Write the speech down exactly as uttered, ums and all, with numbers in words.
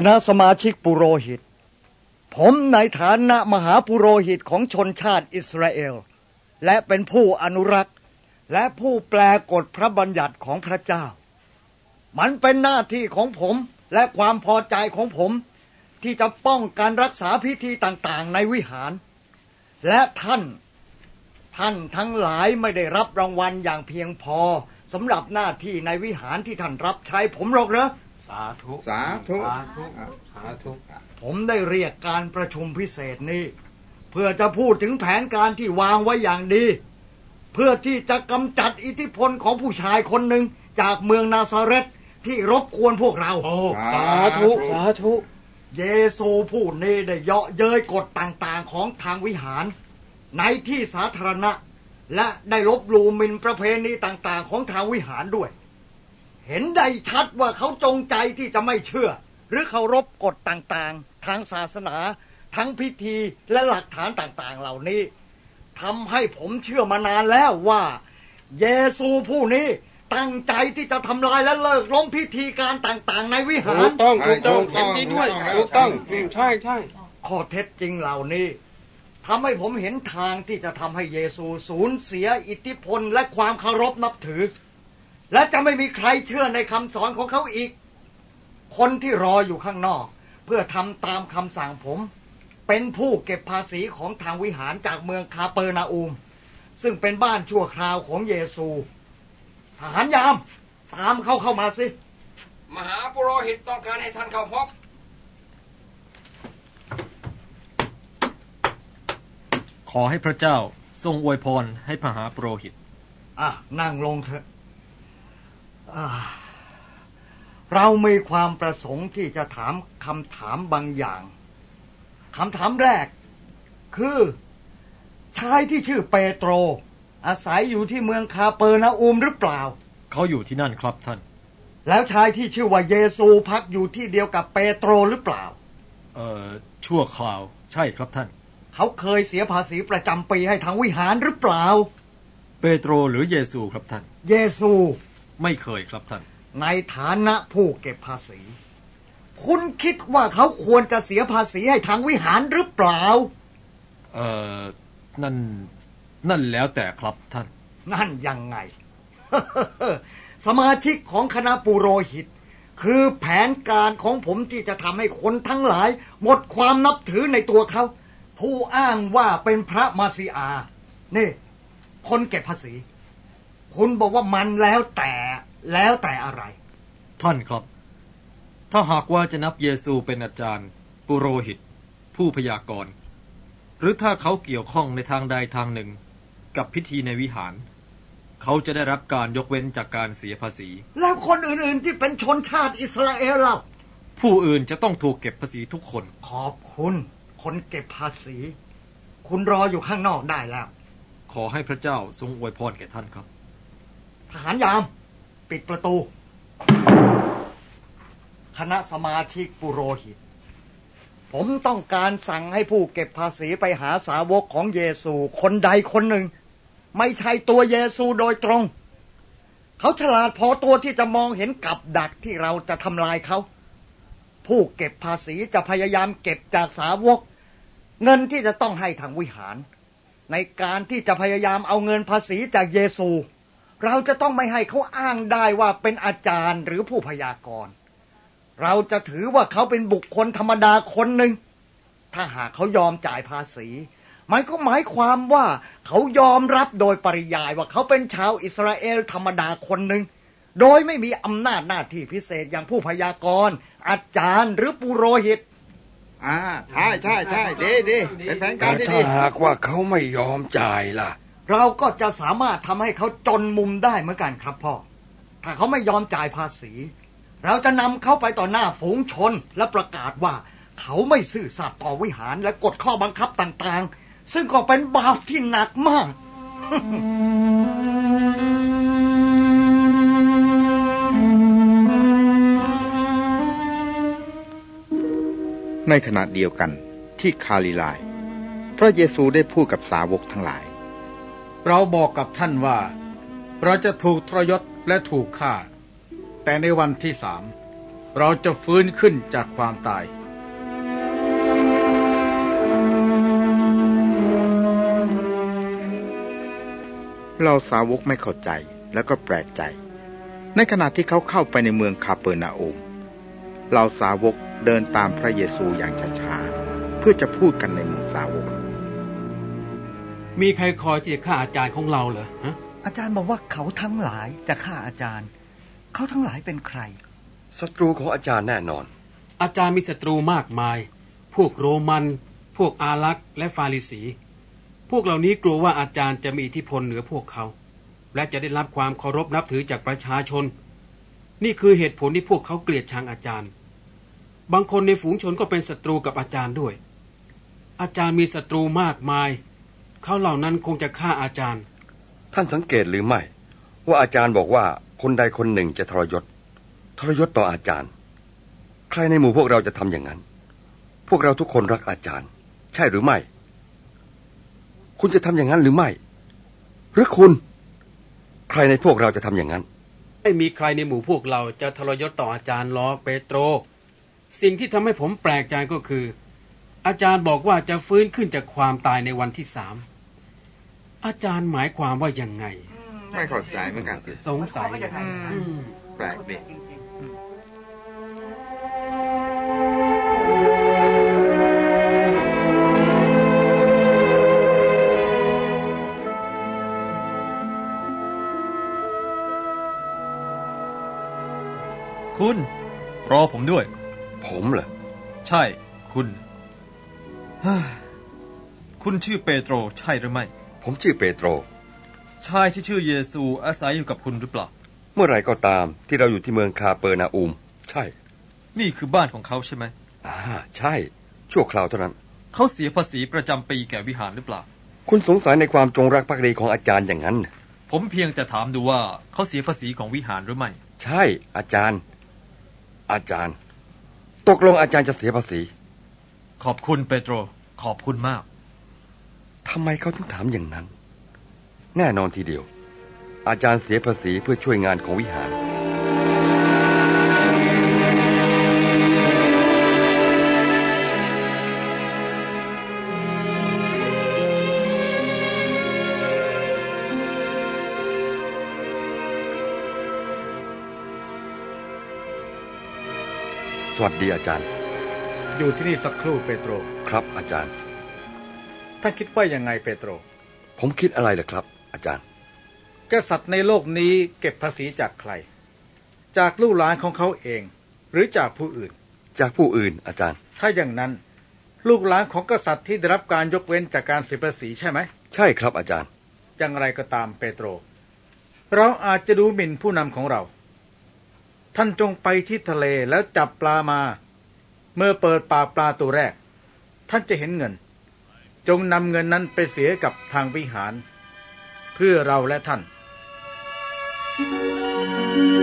คณะสมาชิกปุโรหิตผมในฐานะมหาปุโรหิตของชนชาติอิสราเอลและเป็นผู้อนุรักษ์และผู้แปลกฎพระบัญญัติของพระเจ้ามันเป็นหน้าที่ของผมและความพอใจของผมที่จะป้องกันรักษาพิธีต่างๆในวิหารและท่านท่านทั้งหลายไม่ได้รับรางวัลอย่างเพียงพอสำหรับหน้าที่ในวิหารที่ท่านรับใช้ผมหรอกเหรอสาธุสาธุสาธุสาธุผมได้เรียกการประชุมพิเศษนี้เพื่อจะพูดถึงแผนการที่วางไว้อย่างดีเพื่อที่จะกำจัดอิทธิพลของผู้ชายคนหนึ่งจากเมืองนาซาเรตที่รบกวนพวกเราโอ้สาธุสาธุเยซูผู้นี้ได้เยาะเย้ยกฎต่างๆของทางวิหารในที่สาธารณะและได้ลบหลู่หมิ่นประเพณีต่างๆของทางวิหารด้วยเห็นได้ชัดว่าเขาจงใจที่จะไม่เชื่อหรือเคารพกฎต่างๆทางศาสนาทั้งพิธีและหลักฐานต่างๆเหล่านี้ทำให้ผมเชื่อมานานแล้วว่าเยซูผู้นี้ตั้งใจที่จะทำลายและเลิกล้มพิธีการต่างๆในวิหารถูกต้องถูกต้องเห็นดีด้วยถูกต้องใช่ใช่ข้อเท็จจริงเหล่านี้ทำให้ผมเห็นทางที่จะทำให้เยซูสูญเสียอิทธิพลและความเคารพนับถือและจะไม่มีใครเชื่อในคำสอนของเขาอีกคนที่รออยู่ข้างนอกเพื่อทำตามคำสั่งผมเป็นผู้เก็บภาษีของทางวิหารจากเมืองคาเปอร์นาอูมซึ่งเป็นบ้านชั่วคราวของเยซูทหารยามตามเขาเข้ามาสิมหาปุโรหิตต้องการให้ท่านเข้าพบขอให้พระเจ้าทรงอวยพรให้มหาปุโรหิตอ่ะนั่งลงเถอะเรามีความประสงค์ที่จะถามคำถามบางอย่างคำถามแรกคือชายที่ชื่อเปโตรอาศัยอยู่ที่เมืองคาเปอร์นาอูมหรือเปล่าเขาอยู่ที่นั่นครับท่านแล้วชายที่ชื่อว่าเยซูพักอยู่ที่เดียวกับเปโตรหรือเปล่าเอ่อชั่วคราวใช่ครับท่านเขาเคยเสียภาษีประจำปีให้ทางวิหารหรือเปล่าเปโตรหรือเยซูครับท่านเยซูไม่เคยครับท่านในฐานะผู้เก็บภาษีคุณคิดว่าเขาควรจะเสียภาษีให้ทางวิหารหรือเปล่าเอ่อนั่นนั่นแล้วแต่ครับท่านนั่นยังไง สมาชิกของคณะปุโรหิตคือแผนการของผมที่จะทำให้คนทั้งหลายหมดความนับถือในตัวเขาผู้อ้างว่าเป็นพระมาซีอานี่คนเก็บภาษีคุณบอกว่ามันแล้วแต่แล้วแต่อะไรท่านครับถ้าหากว่าจะนับเยซูเป็นอาจารย์ปุโรหิตผู้พยากรณ์หรือถ้าเขาเกี่ยวข้องในทางใดทางหนึ่งกับพิธีในวิหารเขาจะได้รับการยกเว้นจากการเสียภาษีแล้วคนอื่นๆที่เป็นชนชาติอิสราเอลล่ะผู้อื่นจะต้องถูกเก็บภาษีทุกคนขอบคุณคนเก็บภาษีคุณรออยู่ข้างนอกได้แล้วขอให้พระเจ้าทรงอวยพรแก่ท่านครับทหารยามปิดประตูคณะสมาชิกปุโรหิตผมต้องการสั่งให้ผู้เก็บภาษีไปหาสาวกของเยซูคนใดคนหนึ่งไม่ใช่ตัวเยซูโดยตรงเขาฉลาดพอตัวที่จะมองเห็นกับดักที่เราจะทำลายเขาผู้เก็บภาษีจะพยายามเก็บจากสาวกเงินที่จะต้องให้ทางวิหารในการที่จะพยายามเอาเงินภาษีจากเยซูเราจะต้องไม่ให้เขาอ้างได้ว่าเป็นอาจารย์หรือผู้พยากรณ์เราจะถือว่าเขาเป็นบุคคลธรรมดาคนหนึ่งถ้าหากเขายอมจ่ายภาษีมันก็หมายความว่าเขายอมรับโดยปริยายว่าเขาเป็นชาวอิสราเอลธรรมดาคนหนึ่งโดยไม่มีอำนาจหน้าที่พิเศษอย่างผู้พยากรณ์อาจารย์หรือปุโรหิตอ่าใช่ใช่ใช่ดีดีเป็นแผนการที่ดีถ้าหากว่าเขาไม่ยอมจ่ายล่ะเราก็จะสามารถทำให้เขาจนมุมได้เหมือนกันครับพ่อถ้าเขาไม่ยอมจ่ายภาษีเราจะนำเขาไปต่อหน้าฝูงชนและประกาศว่าเขาไม่ซื่อสัตย์ต่อวิหารและกฎข้อบังคับต่างๆซึ่งก็เป็นบาปที่หนักมากในขณะเดียวกันที่คาลิลายพระเยซูได้พูดกับสาวกทั้งหลายเราบอกกับท่านว่าเราจะถูกทรยศและถูกฆ่าแต่ในวันที่สามเราจะฟื้นขึ้นจากความตายเราสาวกไม่เข้าใจแล้วก็แปลกใจในขณะที่เขาเข้าไปในเมืองคาเปอร์นาอุมเราสาวกเดินตามพระเยซูอย่างช้าๆเพื่อจะพูดกันในหมู่สาวกมีใครคอยที่จะฆ่าอาจารย์ของเราเหรอฮะอาจารย์บอกว่าเขาทั้งหลายจะฆ่าอาจารย์เขาทั้งหลายเป็นใครศัตรูของอาจารย์แน่นอนอาจารย์มีศัตรูมากมายพวกโรมันพวกอารักษ์และฟาริสีพวกเหล่านี้กลัวว่าอาจารย์จะมีอิทธิพลเหนือพวกเขาและจะได้รับความเคารพนับถือจากประชาชนนี่คือเหตุผลที่พวกเขาเกลียดชังอาจารย์บางคนในฝูงชนก็เป็นศัตรูกับอาจารย์ด้วยอาจารย์มีศัตรูมากมายเขาเหล่านั้นคงจะฆ่าอาจารย์ท่านสังเกตหรือไม่ว่าอาจารย์บอกว่าคนใดคนหนึ่งจะทรยศทรยศต่ออาจารย์ใครในหมู่พวกเราจะทำอย่างนั้นพวกเราทุกคนรักอาจารย์ใช่หรือไม่คุณจะทำอย่างนั้นหรือไม่หรือคุณใครในพวกเราจะทำอย่างนั้นไม่มีใครในหมู่พวกเราจะทรยศต่ออาจารย์หรอกเปโตรสิ่งที่ทำให้ผมแปลกใจก็คืออาจารย์บอกว่าจะฟื้นขึ้นจากความตายในวันที่สามอาจารย์หมายความว่ายังไงไม่เข้าใจเหมือนกันสงสัยแปลกดิคุณรอผมด้วยผมเหรอใช่คุณคุณชื่อเปโตรใช่หรือไม่ผมชื่อเปโตรชายที่ชื่อเยซูอาศัยอยู่กับคุณหรือเปล่าเมื่อไรก็ตามที่เราอยู่ที่เมืองคาเปอร์นาอุมใช่นี่คือบ้านของเขาใช่ไหมอ่าใช่ชั่วคราวเท่านั้นเขาเสียภาษีประจำปีแก่วิหารหรือเปล่าคุณสงสัยในความจงรักภักดีของอาจารย์อย่างนั้นผมเพียงแต่ถามดูว่าเขาเสียภาษีของวิหารหรือไม่ใช่อาจารย์อาจารย์ตกลงอาจารย์จะเสียภาษีขอบคุณเปโตรขอบคุณมากทำไมเขาถึงถามอย่างนั้นแน่นอนทีเดียวอาจารย์เสียภาษีเพื่อช่วยงานของวิหารสวัสดีอาจารย์อยู่ที่นี่สักครู่เปโตรครับอาจารย์ท่านคิดว่ายังไงเปโตรผมคิดอะไรล่ะครับอาจารย์กษัตริย์ในโลกนี้เก็บภาษีจากใครจากลูกหลานของเขาเองหรือจากผู้อื่นจากผู้อื่นอาจารย์ถ้าอย่างนั้นลูกหลานของกษัตริย์ที่ได้รับการยกเว้นจากการเสียภาษีใช่ไหมใช่ครับอาจารย์อย่างไรก็ตามเปโตรเราอาจจะดูหมิ่นผู้นำของเราท่านจงไปที่ทะเลแล้วจับปลามาเมื่อเปิดปากปลาตัวแรกท่านจะเห็นเงินจงนำเงินนั้นไปเสียกับทางวิหารเพื่อเราและท่าน